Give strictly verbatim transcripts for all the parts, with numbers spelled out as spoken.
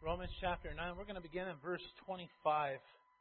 Romans chapter nine. We're going to begin in verse twenty-five.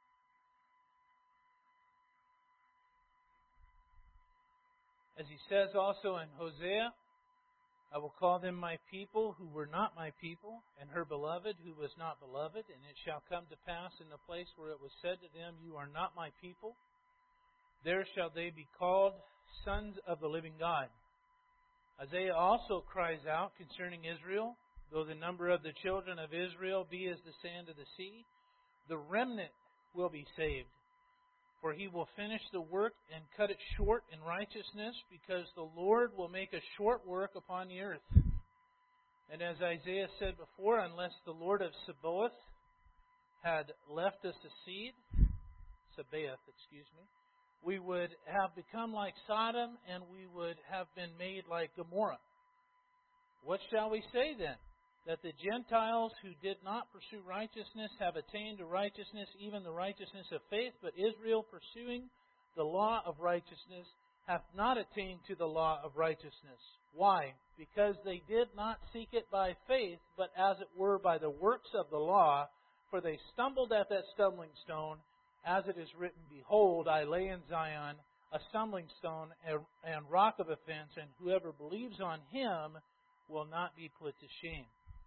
As he says also in Hosea, I will call them my people who were not my people, and her beloved who was not beloved. And it shall come to pass in the place where it was said to them, You are not my people, there shall they be called sons of the living God. Isaiah also cries out concerning Israel, Though the number of the children of Israel be as the sand of the sea, the remnant will be saved. For he will finish the work and cut it short in righteousness, because the Lord will make a short work upon the earth. And as Isaiah said before, unless the Lord of Sabaoth had left us a seed, Sabaoth, excuse me, we would have become like Sodom, and we would have been made like Gomorrah. What shall we say then? That the Gentiles who did not pursue righteousness have attained to righteousness, even the righteousness of faith, but Israel, pursuing the law of righteousness, hath not attained to the law of righteousness. Why? Because they did not seek it by faith, but as it were by the works of the law, for they stumbled at that stumbling stone, as it is written, Behold, I lay in Zion a stumbling stone and rock of offense, and whoever believes on him will not be put to shame.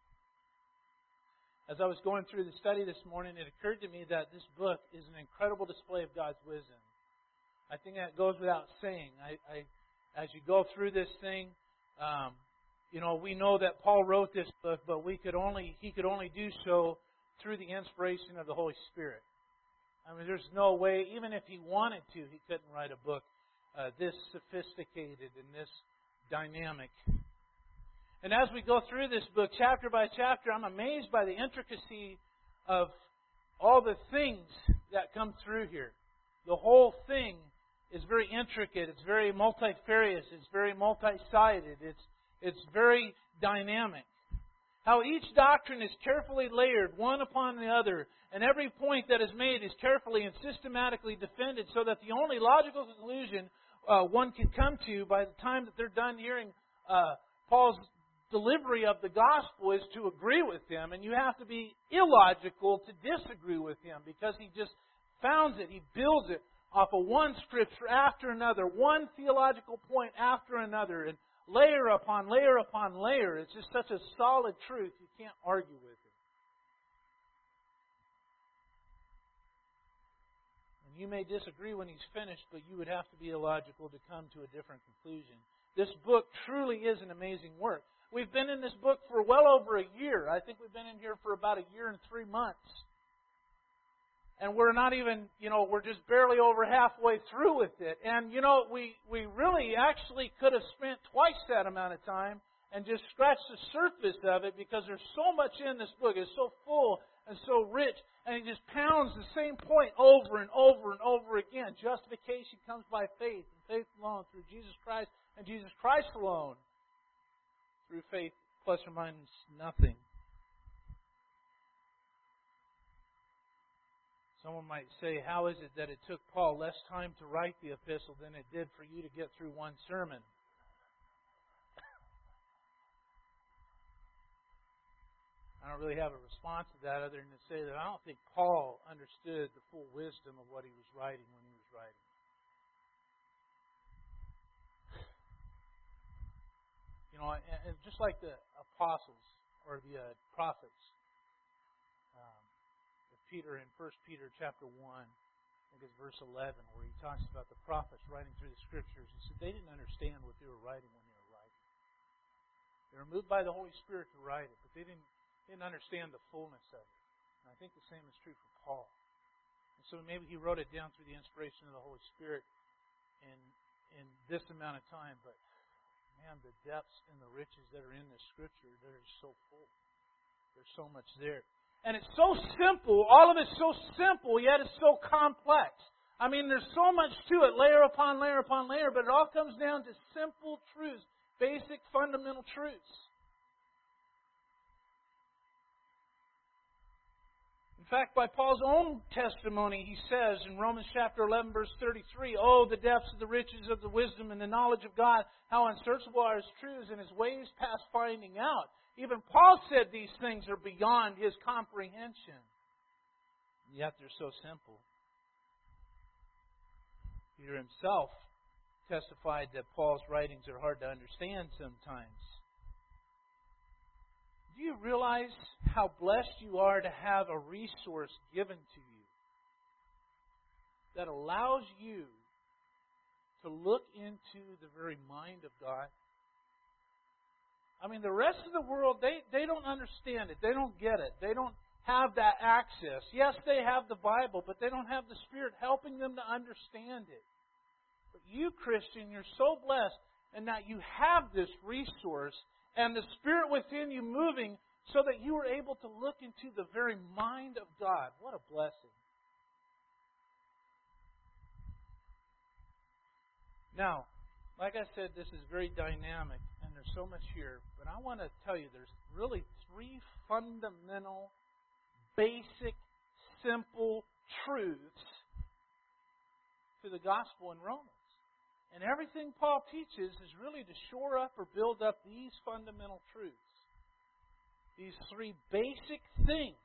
As I was going through the study this morning, it occurred to me that this book is an incredible display of God's wisdom. I think that goes without saying. I, I, as you go through this thing, um, you know, we know that Paul wrote this book, but we could only he could only do so through the inspiration of the Holy Spirit. I mean, there's no way, even if he wanted to, he couldn't write a book uh, this sophisticated and this dynamic. And as we go through this book, chapter by chapter, I'm amazed by the intricacy of all the things that come through here. The whole thing is very intricate. It's very multifarious. It's very multi-sided. It's, it's very dynamic. How each doctrine is carefully layered, one upon the other, and every point that is made is carefully and systematically defended, so that the only logical conclusion uh, one can come to by the time that they're done hearing uh, Paul's delivery of the gospel is to agree with him, and you have to be illogical to disagree with him, because he just founds it, he builds it off of one scripture after another, one theological point after another, and layer upon layer upon layer. It's just such a solid truth, you can't argue with it. And you may disagree when he's finished, but you would have to be illogical to come to a different conclusion. This book truly is an amazing work. We've been in this book for well over a year. I think we've been in here for about a year and three months. And we're not even, you know, we're just barely over halfway through with it. And, you know, we, we really actually could have spent twice that amount of time and just scratched the surface of it, because there's so much in this book. It's so full and so rich. And it just pounds the same point over and over and over again. Justification comes by faith, and faith alone, through Jesus Christ and Jesus Christ alone. Through faith, plus or minus nothing. Someone might say, how is it that it took Paul less time to write the epistle than it did for you to get through one sermon? I don't really have a response to that, other than to say that I don't think Paul understood the full wisdom of what he was writing when he was writing. You know, and just like the apostles or the uh, prophets, um, Peter in First Peter chapter one, I think it's verse eleven, where he talks about the prophets writing through the Scriptures. He said they didn't understand what they were writing when they were writing. They were moved by the Holy Spirit to write it, but they didn't didn't understand the fullness of it. And I think the same is true for Paul. And so maybe he wrote it down through the inspiration of the Holy Spirit in in this amount of time, but man, the depths and the riches that are in this Scripture, they're so full. There's so much there. And it's so simple. All of it's so simple, yet it's so complex. I mean, there's so much to it, layer upon layer upon layer, but it all comes down to simple truths, basic fundamental truths. In fact, by Paul's own testimony, he says in Romans chapter eleven, verse thirty-three, "Oh, the depths of the riches of the wisdom and the knowledge of God, how unsearchable are His truths and His ways past finding out." Even Paul said these things are beyond his comprehension. And yet they're so simple. Peter himself testified that Paul's writings are hard to understand sometimes. Do you realize how blessed you are to have a resource given to you that allows you to look into the very mind of God? I mean, the rest of the world, they, they don't understand it. They don't get it. They don't have that access. Yes, they have the Bible, but they don't have the Spirit helping them to understand it. But you, Christian, you're so blessed in that you have this resource and the Spirit within you moving so that you are able to look into the very mind of God. What a blessing. Now, like I said, this is very dynamic, and there's so much here. But I want to tell you, there's really three fundamental, basic, simple truths to the gospel in Romans. And everything Paul teaches is really to shore up or build up these fundamental truths. These three basic things.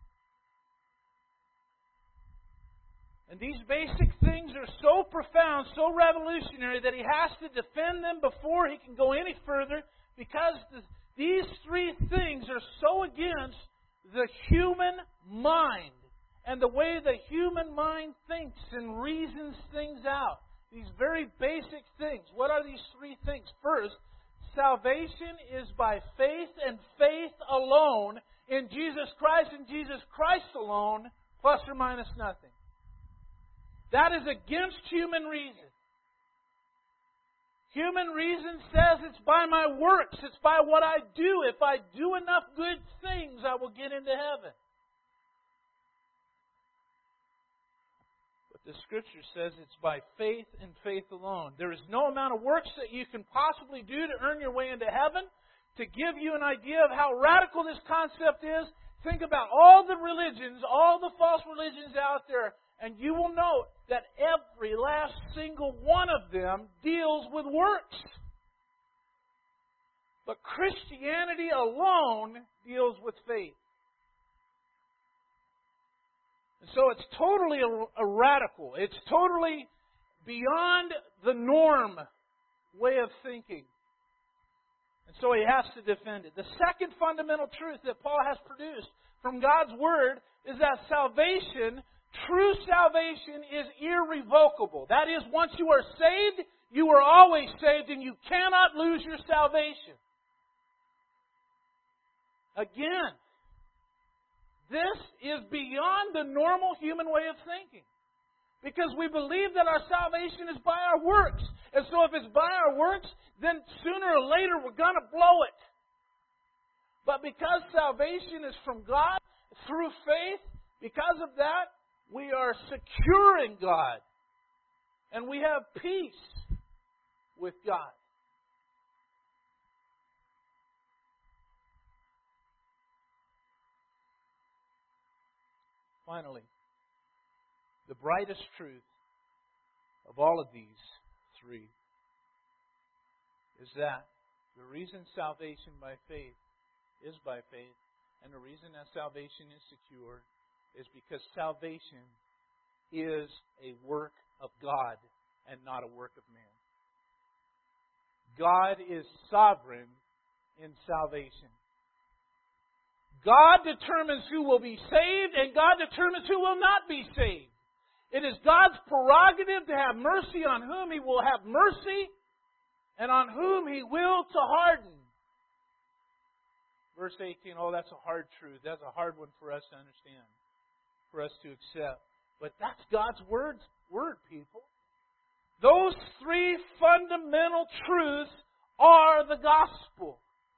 And these basic things are so profound, so revolutionary, that he has to defend them before he can go any further, because the, these three things are so against the human mind and the way the human mind thinks and reasons things out. These very basic things. What are these three things? First, salvation is by faith and faith alone in Jesus Christ and Jesus Christ alone, plus or minus nothing. That is against human reason. Human reason says it's by my works. It's by what I do. If I do enough good things, I will get into heaven. But the Scripture says it's by faith and faith alone. There is no amount of works that you can possibly do to earn your way into heaven. To give you an idea of how radical this concept is, think about all the religions, all the false religions out there, and you will note that every last single one of them deals with works. But Christianity alone deals with faith. And so it's totally a, a radical. It's totally beyond the norm way of thinking. And so he has to defend it. The second fundamental truth that Paul has produced from God's Word is that salvation, true salvation, is irrevocable. That is, once you are saved, you are always saved, and you cannot lose your salvation. Again, this is beyond the normal human way of thinking. Because we believe that our salvation is by our works. And so if it's by our works, then sooner or later we're going to blow it. But because salvation is from God through faith, because of that, we are secure in God. And we have peace with God. Finally, the brightest truth of all of these three is that the reason salvation by faith is by faith, and the reason that salvation is secure, is because salvation is a work of God and not a work of man. God is sovereign in salvation. God determines who will be saved, and God determines who will not be saved. It is God's prerogative to have mercy on whom He will have mercy, and on whom He will to harden. Verse eighteen, oh, that's a hard truth. That's a hard one for us to understand, for us to accept. But that's God's word, word, people. Those three fundamental truths are the gospel.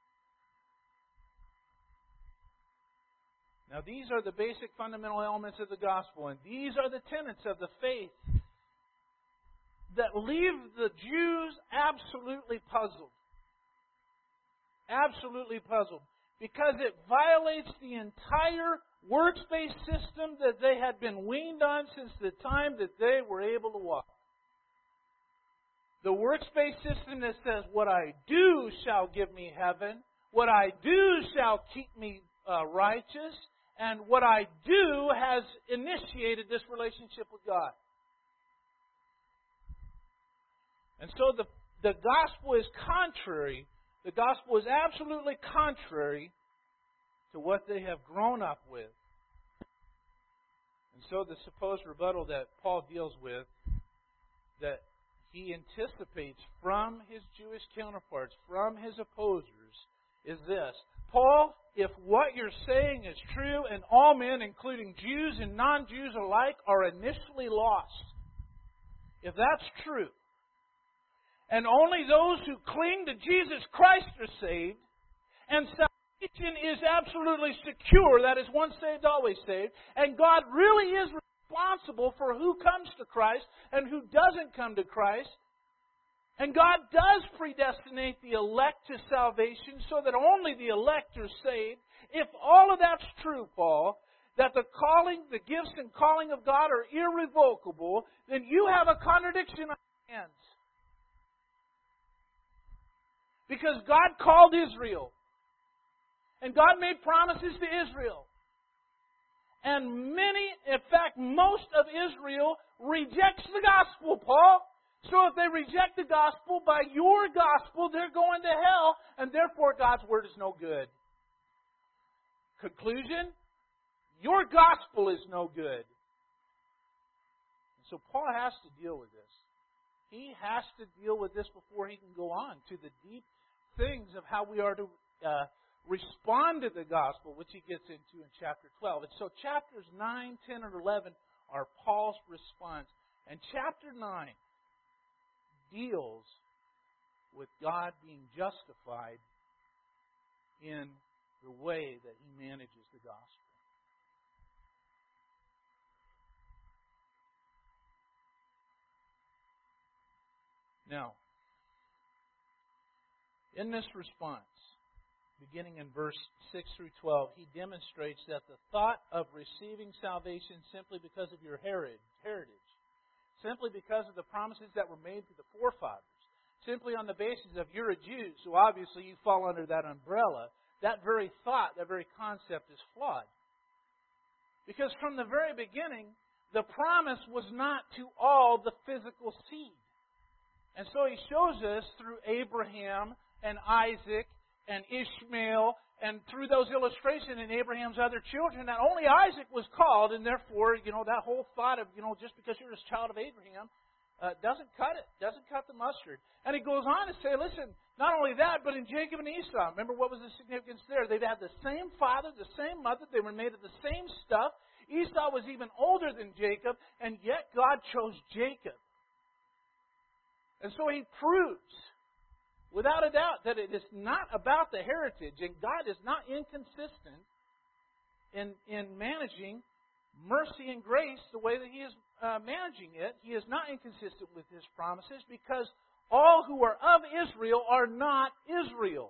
Now, these are the basic fundamental elements of the gospel, and these are the tenets of the faith that leave the Jews absolutely puzzled. Absolutely puzzled. because it violates the entire works-based system that they had been weaned on since the time that they were able to walk. The works-based system that says, what I do shall give me heaven, what I do shall keep me uh, righteous, and what I do has initiated this relationship with God. And so the, the gospel is contrary. The gospel is absolutely contrary to what they have grown up with. And so the supposed rebuttal that Paul deals with, that he anticipates from his Jewish counterparts, from his opposers, is this. Paul, if what you're saying is true, and all men, including Jews and non-Jews alike, are initially lost, if that's true, and only those who cling to Jesus Christ are saved, and salvation is absolutely secure, that is, once saved, always saved, and God really is responsible for who comes to Christ and who doesn't come to Christ. And God does predestinate the elect to salvation so that only the elect are saved. If all of that's true, Paul, that the calling, the gifts and calling of God are irrevocable, then you have a contradiction on your hands. Because God called Israel. And God made promises to Israel. And many, in fact, most of Israel rejects the gospel, Paul. So if they reject the gospel, by your gospel, they're going to hell, and therefore God's word is no good. Conclusion, your gospel is no good. So Paul has to deal with this. He has to deal with this before he can go on to the deep things of how we are to uh, respond to the gospel, which he gets into in chapter twelve. And so chapters nine, ten, and eleven are Paul's response. And chapter nine deals with God being justified in the way that he manages the gospel. Now, in this response, beginning in verse six through twelve, he demonstrates that the thought of receiving salvation simply because of your heritage, simply because of the promises that were made to the forefathers, simply on the basis of you're a Jew, so obviously you fall under that umbrella, that very thought, that very concept is flawed. Because from the very beginning, the promise was not to all the physical seed. And so he shows us through Abraham and Isaac and Ishmael, and through those illustrations in Abraham's other children, that only Isaac was called, and therefore, you know, that whole thought of, you know, just because you're a child of Abraham uh, doesn't cut it, doesn't cut the mustard. And he goes on to say, listen, not only that, but in Jacob and Esau, remember what was the significance there? They had the same father, the same mother, they were made of the same stuff. Esau was even older than Jacob, and yet God chose Jacob. And so he proves, without a doubt, that it is not about the heritage, and God is not inconsistent in, in managing mercy and grace the way that He is uh, managing it. He is not inconsistent with His promises, because all who are of Israel are not Israel.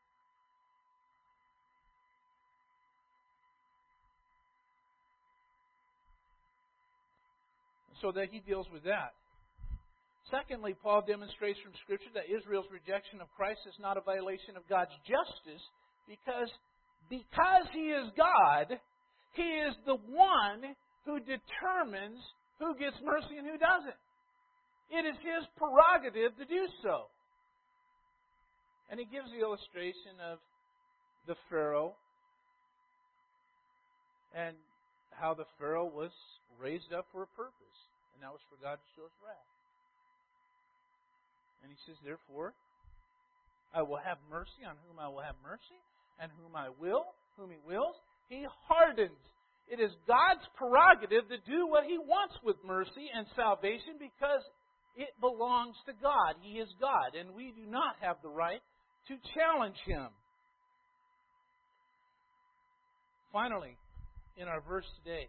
So that He deals with that. Secondly, Paul demonstrates from Scripture that Israel's rejection of Christ is not a violation of God's justice, because, because He is God, He is the one who determines who gets mercy and who doesn't. It is His prerogative to do so. And he gives the illustration of the Pharaoh and how the Pharaoh was raised up for a purpose, and that was for God to show His wrath. And he says, therefore, I will have mercy on whom I will have mercy, and whom I will, whom He wills, He hardens. It is God's prerogative to do what He wants with mercy and salvation, because it belongs to God. He is God, and we do not have the right to challenge Him. Finally, in our verse today,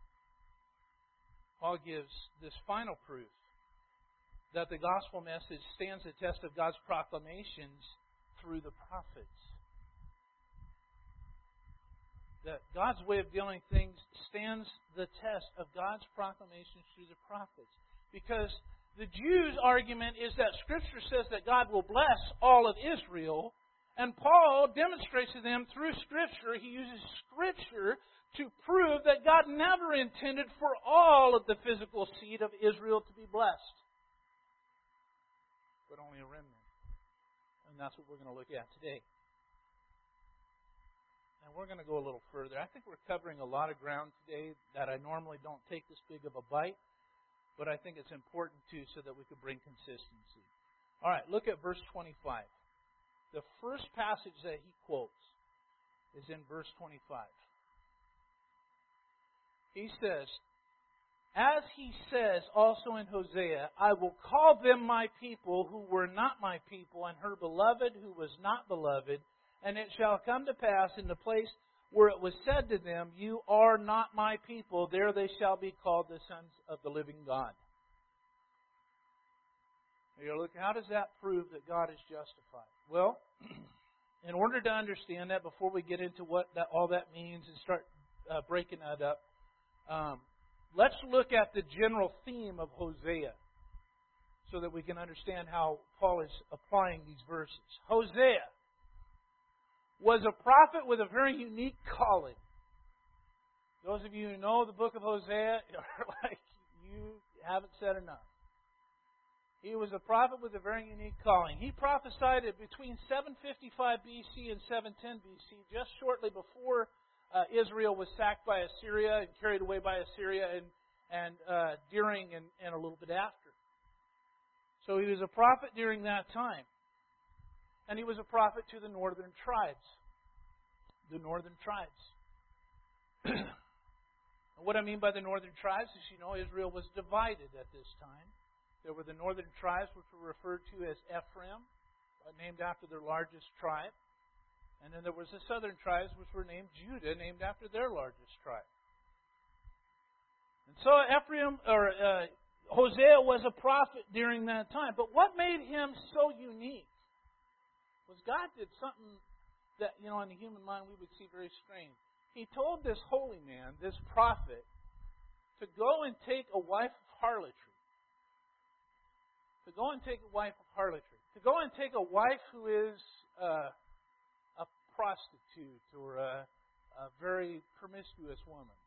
Paul gives this final proof that the gospel message stands the test of God's proclamations through the prophets. that God's way of dealing with things stands the test of God's proclamations through the prophets. Because the Jews' argument is that Scripture says that God will bless all of Israel, and Paul demonstrates to them through Scripture, he uses Scripture to prove that God never intended for all of the physical seed of Israel to be blessed, but only a remnant. And that's what we're going to look at today. And we're going to go a little further. I think we're covering a lot of ground today that I normally don't take this big of a bite, but I think it's important too so that we can bring consistency. All right, look at verse twenty-five. The first passage that he quotes is in verse twenty-five. He says, as he says also in Hosea, I will call them my people who were not my people, and her beloved who was not beloved. And it shall come to pass in the place where it was said to them, you are not my people, there they shall be called the sons of the living God. You look, how does that prove that God is justified? Well, in order to understand that, before we get into what that, all that means and start uh, breaking that up, um, let's look at the general theme of Hosea so that we can understand how Paul is applying these verses. Hosea was a prophet with a very unique calling. Those of you who know the book of Hosea are like, you haven't said enough. He was a prophet with a very unique calling. He prophesied it between seven fifty-five B C and seven ten B C, just shortly before uh, Israel was sacked by Assyria and carried away by Assyria, and, and uh, during and, and a little bit after. So he was a prophet during that time. And he was a prophet to the northern tribes. The northern tribes. What I mean by the northern tribes is, you know, Israel was divided at this time. There were the northern tribes, which were referred to as Ephraim, named after their largest tribe. And then there was the southern tribes, which were named Judah, named after their largest tribe. And so Ephraim, or uh, Hosea was a prophet during that time. But what made him so unique was God did something that, you know, in the human mind we would see very strange. He told this holy man, this prophet, to go and take a wife of harlotry. To go and take a wife of harlotry. To go and take a wife who is uh, a prostitute or a, a very promiscuous woman.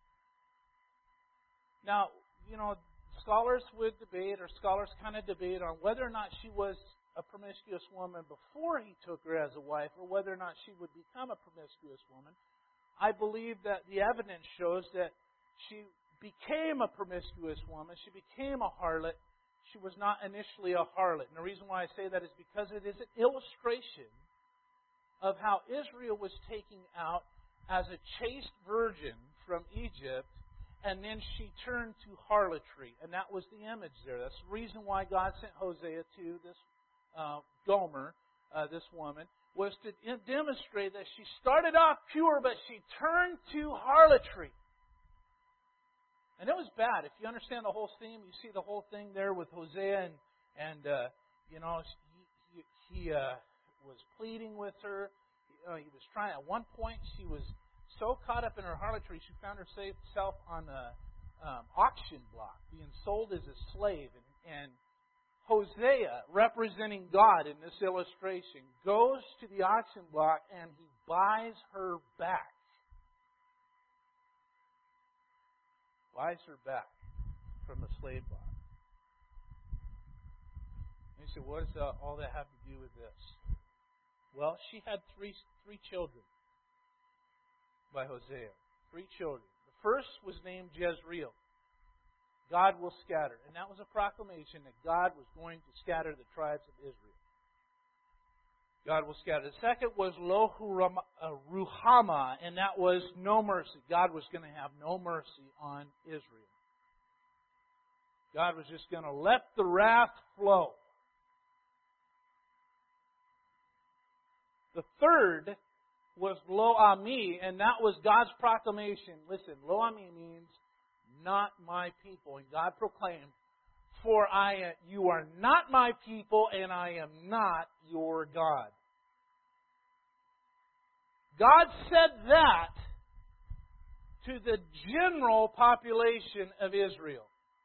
Now, you know, scholars would debate, or scholars kind of debate on whether or not she was a promiscuous woman before he took her as a wife, or whether or not she would become a promiscuous woman. I believe that the evidence shows that she became a promiscuous woman. She became a harlot. She was not initially a harlot. And the reason why I say that is because it is an illustration of how Israel was taken out as a chaste virgin from Egypt, and then she turned to harlotry. And that was the image there. That's the reason why God sent Hosea to this Uh, Gomer, uh, this woman, was to demonstrate that she started off pure, but she turned to harlotry. And it was bad. If you understand the whole theme, you see the whole thing there with Hosea, and, and uh, you know, he, he, he uh, was pleading with her. Uh, he was trying. At one point, she was so caught up in her harlotry, she found herself on a um, auction block, being sold as a slave, and, and Hosea, representing God in this illustration, goes to the auction block and he buys her back. Buys her back from the slave block. And you say, what does uh, all that have to do with this? Well, she had three three children by Hosea. Three children. The first was named Jezreel. God will scatter. And that was a proclamation that God was going to scatter the tribes of Israel. God will scatter. The second was Lo Ruhamah, and that was no mercy. God was going to have no mercy on Israel. God was just going to let the wrath flow. The third was Lo Ami, and that was God's proclamation. Listen, Lo Ami means not my people. And God proclaimed, for I, you are not my people, and I am not your God. God said that to the general population of Israel.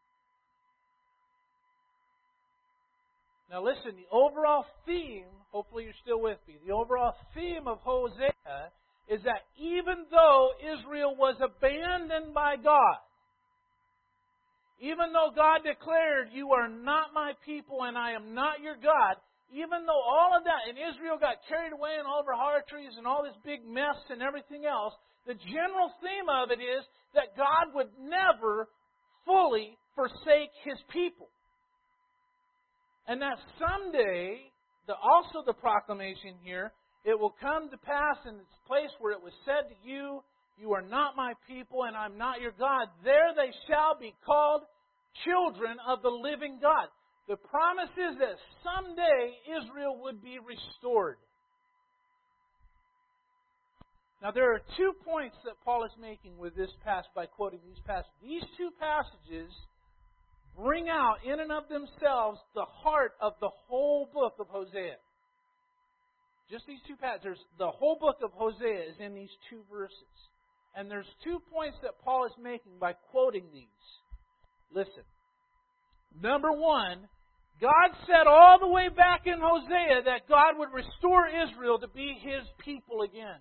Now listen, the overall theme, hopefully you're still with me, the overall theme of Hosea is that even though Israel was abandoned by God, even though God declared, "You are not my people and I am not your God," even though all of that, and Israel got carried away in all of her harlotries and all this big mess and everything else, the general theme of it is that God would never fully forsake His people. And that someday, the, also the proclamation here, it will come to pass in this place where it was said to you, "You are not my people and I'm not your God. There they shall be called children of the living God." The promise is that someday Israel would be restored. Now there are two points that Paul is making with this passage by quoting these passages. These two passages bring out in and of themselves the heart of the whole book of Hosea. Just these two passages. The whole book of Hosea is in these two verses. And there's two points that Paul is making by quoting these. Listen. Number one, God said all the way back in Hosea that God would restore Israel to be His people again.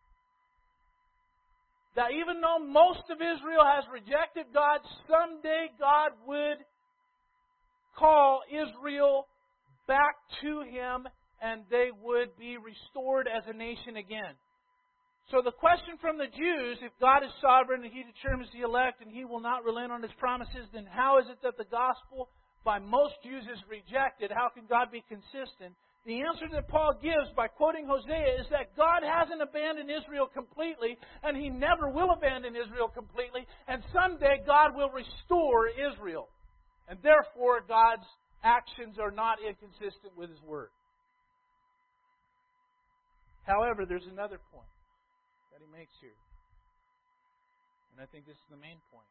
That even though most of Israel has rejected God, someday God would call Israel back to Him and they would be restored as a nation again. So the question from the Jews, if God is sovereign and He determines the elect and He will not relent on His promises, then how is it that the gospel by most Jews is rejected? How can God be consistent? The answer that Paul gives by quoting Hosea is that God hasn't abandoned Israel completely, and He never will abandon Israel completely, and someday God will restore Israel. And therefore, God's actions are not inconsistent with His Word. However, there's another point that he makes here. And I think this is the main point.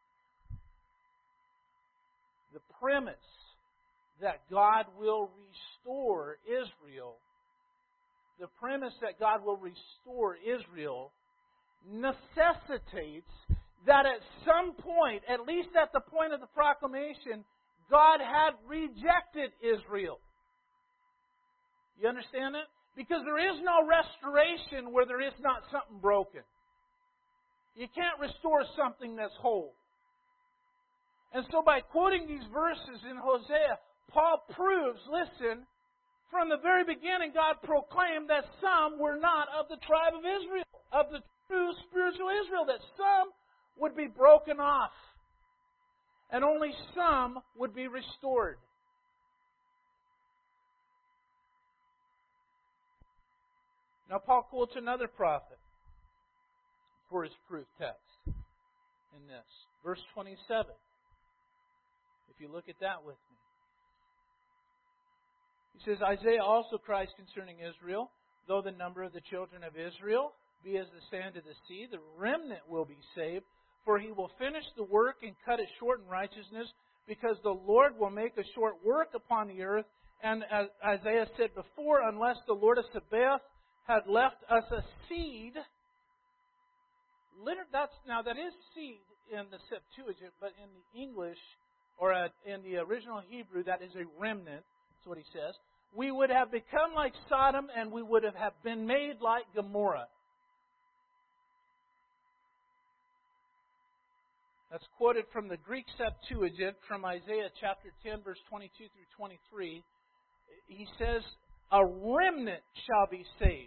The premise that God will restore Israel, the premise that God will restore Israel necessitates that at some point, at least at the point of the proclamation, God had rejected Israel. You understand that? Because there is no restoration where there is not something broken. You can't restore something that's whole. And so by quoting these verses in Hosea, Paul proves, listen, from the very beginning God proclaimed that some were not of the tribe of Israel, of the true spiritual Israel, that some would be broken off, and only some would be restored. Now Paul quotes another prophet for his proof text in this. Verse twenty-seven. If you look at that with me. He says, Isaiah also cries concerning Israel, though the number of the children of Israel be as the sand of the sea, the remnant will be saved, for he will finish the work and cut it short in righteousness, because the Lord will make a short work upon the earth. And as Isaiah said before, unless the Lord of Sabaoth had left us a seed, that's now that is seed in the Septuagint, but in the English, or in the original Hebrew, that is a remnant. That's what he says. We would have become like Sodom, and we would have been made like Gomorrah. That's quoted from the Greek Septuagint, from Isaiah chapter ten, verse twenty-two through twenty-three. He says, a remnant shall be saved.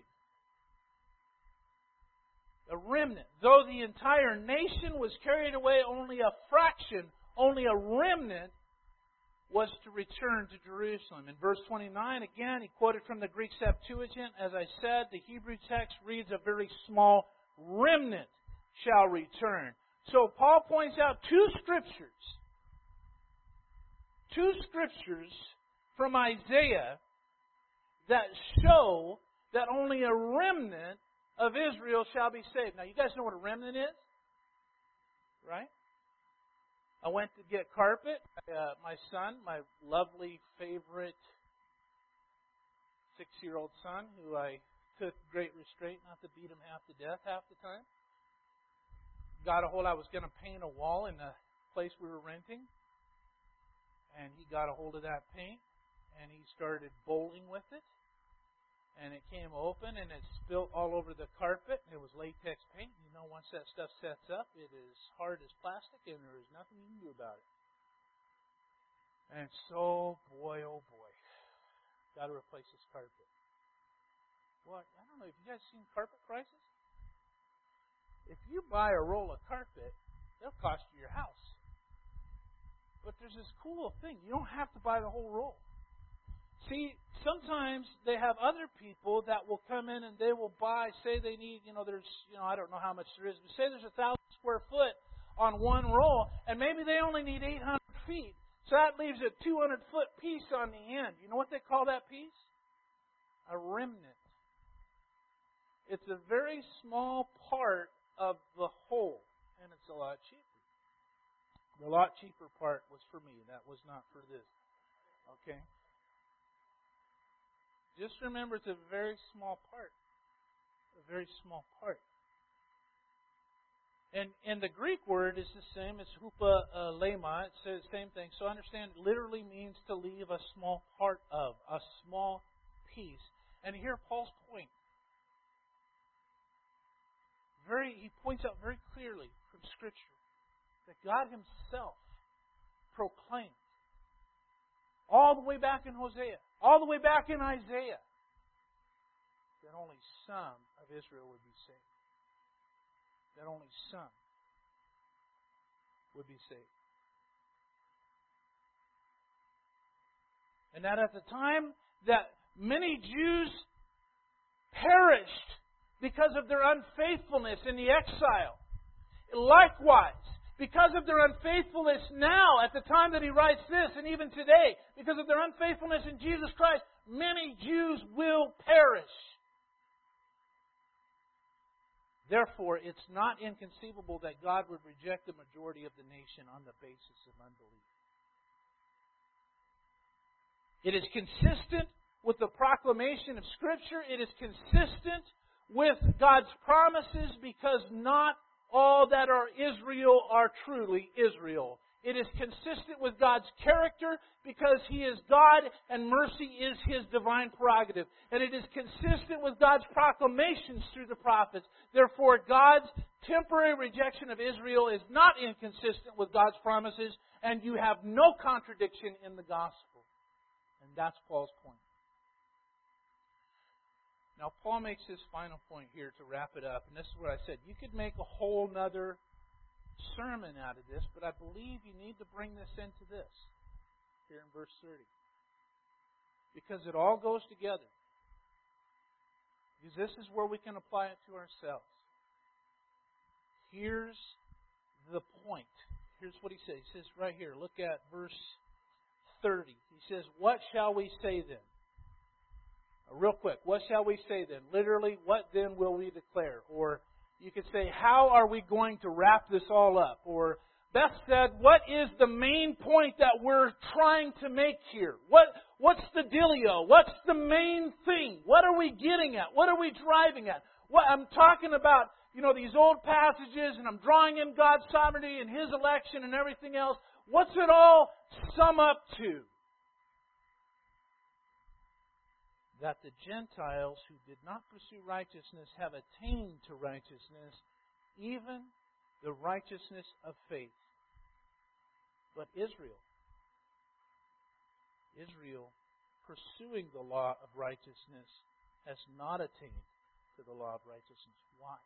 A remnant. Though the entire nation was carried away, only a fraction, only a remnant was to return to Jerusalem. In verse twenty-nine, again, he quoted from the Greek Septuagint. As I said, the Hebrew text reads, a very small remnant shall return. So Paul points out two scriptures. Two scriptures from Isaiah that show that only a remnant of Israel shall be saved. Now, you guys know what a remnant is? Right? I went to get carpet. Uh, my son, my lovely favorite six-year-old son, who I took great restraint not to beat him half to death half the time, got a hold. I was going to paint a wall in the place we were renting, and he got a hold of that paint, and he started bowling with it, and it came open, and it spilt all over the carpet. It was latex paint. You know, once that stuff sets up, it is hard as plastic, and there is nothing you can do about it. And so, boy, oh boy, got to replace this carpet. Well, I don't know. Have you guys seen Carpet Crisis? If you buy a roll of carpet, they'll cost you your house. But there's this cool thing. You don't have to buy the whole roll. See, sometimes they have other people that will come in and they will buy, say they need, you know, there's, you know, I don't know how much there is, but say there's a thousand square foot on one roll, and maybe they only need eight hundred feet. So that leaves a two hundred foot piece on the end. You know what they call that piece? A remnant. It's a very small part of the whole, and it's a lot cheaper. The lot cheaper part was for me. That was not for this. Okay? Just remember, it's a very small part. A very small part. And and the Greek word is the same. It's hupa uh, lema. It says the same thing. So understand, it literally means to leave a small part of, a small piece. And here Paul's point. Very, he points out very clearly from Scripture that God Himself proclaimed all the way back in Hosea, all the way back in Isaiah, that only some of Israel would be saved. That only some would be saved. And that at the time that many Jews perished because of their unfaithfulness in the exile, likewise, because of their unfaithfulness now, at the time that he writes this, and even today, because of their unfaithfulness in Jesus Christ, many Jews will perish. Therefore, it's not inconceivable that God would reject the majority of the nation on the basis of unbelief. It is consistent with the proclamation of Scripture. It is consistent with God's promises, because not all that are Israel are truly Israel. It is consistent with God's character, because He is God and mercy is His divine prerogative. And it is consistent with God's proclamations through the prophets. Therefore, God's temporary rejection of Israel is not inconsistent with God's promises, and you have no contradiction in the gospel. And that's Paul's point. Now, Paul makes his final point here to wrap it up. And this is what I said. You could make a whole nother sermon out of this, but I believe you need to bring this into this, here in verse thirty. Because it all goes together. Because this is where we can apply it to ourselves. Here's the point. Here's what he says. He says right here, look at verse thirty. He says, what shall we say then? Real quick, what shall we say then? Literally, what then will we declare? Or you could say, how are we going to wrap this all up? Or Beth said, what is the main point that we're trying to make here? What What's the dealio? What's the main thing? What are we getting at? What are we driving at? What I'm talking about, you know, these old passages, and I'm drawing in God's sovereignty and His election and everything else. What's it all sum up to? That the Gentiles who did not pursue righteousness have attained to righteousness, even the righteousness of faith. But Israel, Israel, pursuing the law of righteousness, has not attained to the law of righteousness. Why?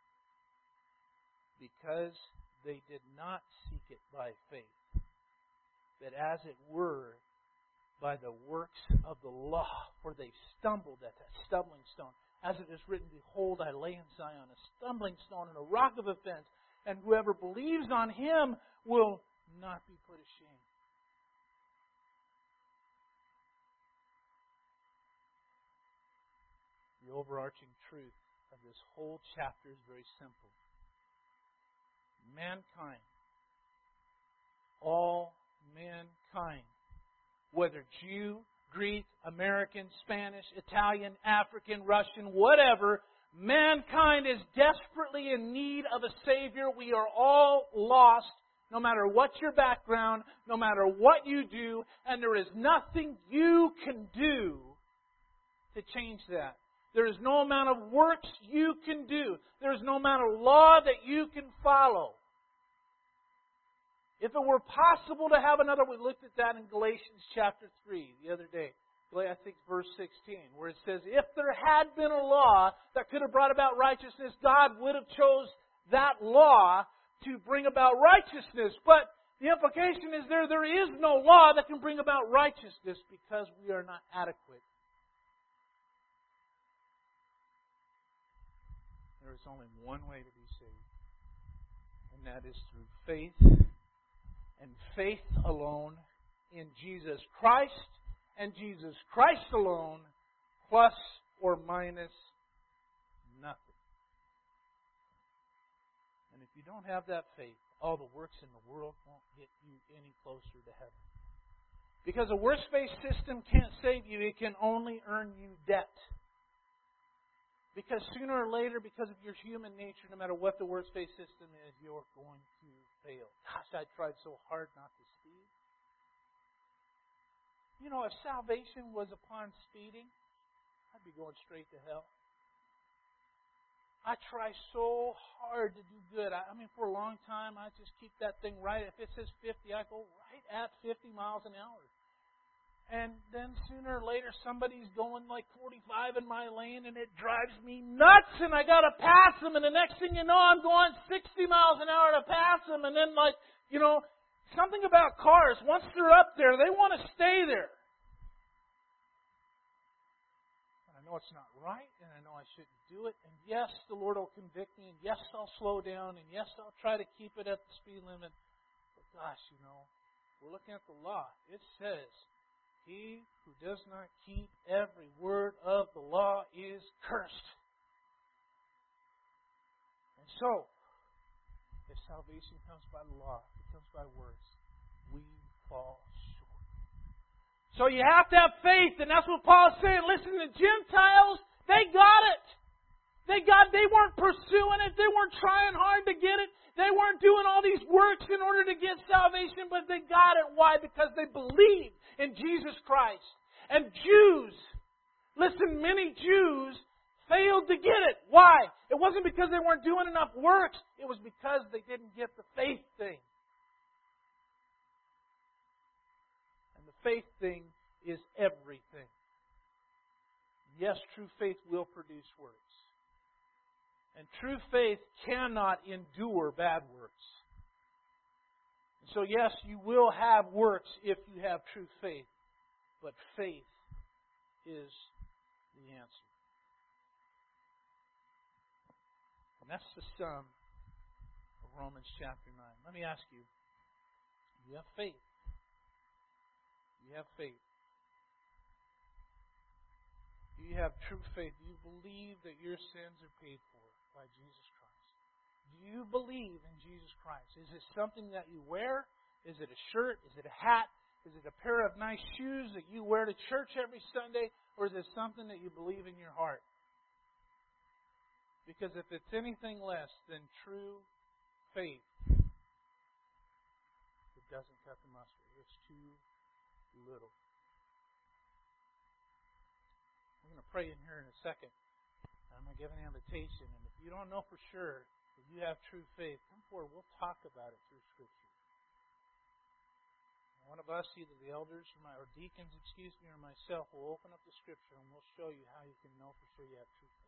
Because they did not seek it by faith, but as it were, by the works of the law, for they stumbled at that stumbling stone. As it is written, behold, I lay in Zion a stumbling stone and a rock of offense, and whoever believes on Him will not be put ashamed. The overarching truth of this whole chapter is very simple. Mankind, all mankind, whether Jew, Greek, American, Spanish, Italian, African, Russian, whatever, Mankind is desperately in need of a Savior. We are all lost, no matter what your background, no matter what you do, and there is nothing you can do to change that. There is no amount of works you can do. There is no amount of law that you can follow. If it were possible to have another, we looked at that in Galatians chapter three the other day. I think verse sixteen, where it says, if there had been a law that could have brought about righteousness, God would have chose that law to bring about righteousness. But the implication is there, there is no law that can bring about righteousness because we are not adequate. There is only one way to be saved, and that is through faith, and faith alone in Jesus Christ, and Jesus Christ alone, plus or minus nothing. And if you don't have that faith, all the works in the world won't get you any closer to heaven. Because a works-based system can't save you, it can only earn you debt. Because sooner or later, because of your human nature, no matter what the works-based system is, you're going to fail. Gosh, I tried so hard not to steal. You know, if salvation was upon speeding, I'd be going straight to hell. I try so hard to do good. I, I mean, for a long time, I just keep that thing right. If it says fifty, I go right at fifty miles an hour. And then sooner or later, somebody's going like forty-five in my lane, and it drives me nuts, and I got to pass them. And the next thing you know, I'm going sixty miles an hour to pass them. And then, like, you know, something about cars, once they're up there, they want to stay there. And I know it's not right, and I know I shouldn't do it. And yes, the Lord will convict me, and yes, I'll slow down, and yes, I'll try to keep it at the speed limit. But gosh, you know, we're looking at the law. It says, he who does not keep every word of the law is cursed. And so, if salvation comes by the law, if it comes by works, we fall short. So you have to have faith, and that's what Paul is saying. Listen, the Gentiles, they got it. They got. They weren't pursuing it. They weren't trying hard to get it. They weren't doing all these works in order to get salvation, but they got it. Why? Because they believed in Jesus Christ. And Jews, listen, many Jews failed to get it. Why? It wasn't because they weren't doing enough works. It was because they didn't get the faith thing. And the faith thing is everything. Yes, true faith will produce works. And true faith cannot endure bad works. So yes, you will have works if you have true faith. But faith is the answer. And that's the sum of Romans chapter nine. Let me ask you, do you have faith? Do you have faith? Do you have true faith? Do you believe that your sins are paid for by Jesus Christ? Do you believe in Jesus Christ? Is it something that you wear? Is it a shirt? Is it a hat? Is it a pair of nice shoes that you wear to church every Sunday? Or is it something that you believe in your heart? Because if it's anything less than true faith, it doesn't cut the mustard. It's too little. I'm going to pray in here in a second. I'm going to give an invitation. And if you don't know for sure that you have true faith, come forward. We'll talk about it through Scripture. One of us, either the elders or, my, or deacons, excuse me, or myself, will open up the Scripture and we'll show you how you can know for sure you have true faith.